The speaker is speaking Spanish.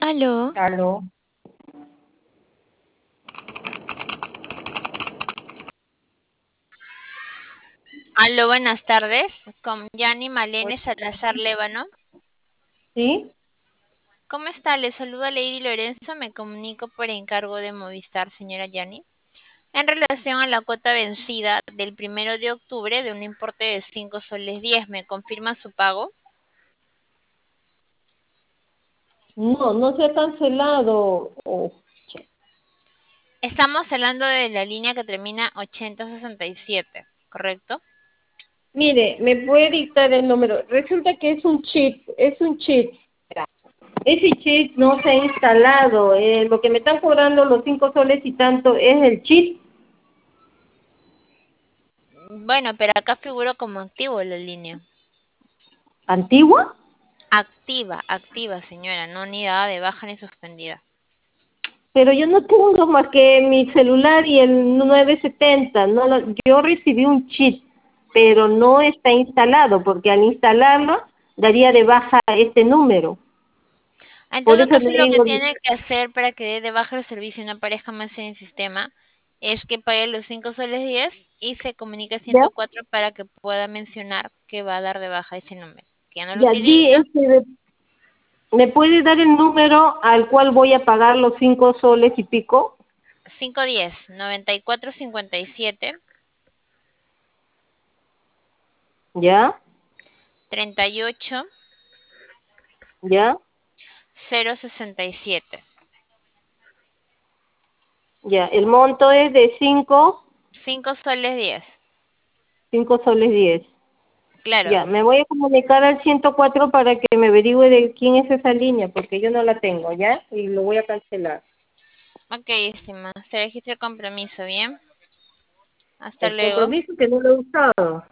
Aló, Aló. aló, buenas tardes. Con Yanni Malene Salazar Lévano. ¿Sí? ¿Cómo está? Le saluda Lady Lorenzo. Me comunico por encargo de Movistar, señora Yanni. En relación a la cuota vencida del 1 de octubre de un importe de 5 soles 10, ¿me confirma su pago? No, no se ha cancelado. Estamos hablando de la línea que termina 8067, ¿correcto? Mire, me puede dictar el número. Resulta que es un chip, es un chip. Ese chip no se ha instalado. Lo que me están cobrando los 5 soles y tanto es el chip. Bueno, pero acá figuró como activo la línea. ¿Antigua? Activa, activa, señora, no ni dada de baja ni suspendida. Pero yo no tengo más que mi celular y el 970. No, yo recibí un chip, pero no está instalado, porque al instalarlo daría de baja este número. En Por todo eso caso, le lo que digo, tiene que hacer para que dé de baja el servicio y no aparezca más en el sistema es que pague los 5 soles 10 y se comunique a ¿ya? 104 para que pueda mencionar que va a dar de baja ese número. Que ya no lo Ya di, utiliza. ¿me puede dar el número al cual voy a pagar los 5 soles y pico? 510 9457 ¿Ya? 38 ¿Ya? 067. Ya, el monto es de 5 soles 10. 5 soles 10. Claro. Ya, me voy a comunicar al 104 para que me averigüe de quién es esa línea, porque yo no la tengo, ¿ya? Y lo voy a cancelar. Ok, estimada. Se registra el compromiso, ¿bien? Hasta El luego. compromiso que no lo he usado.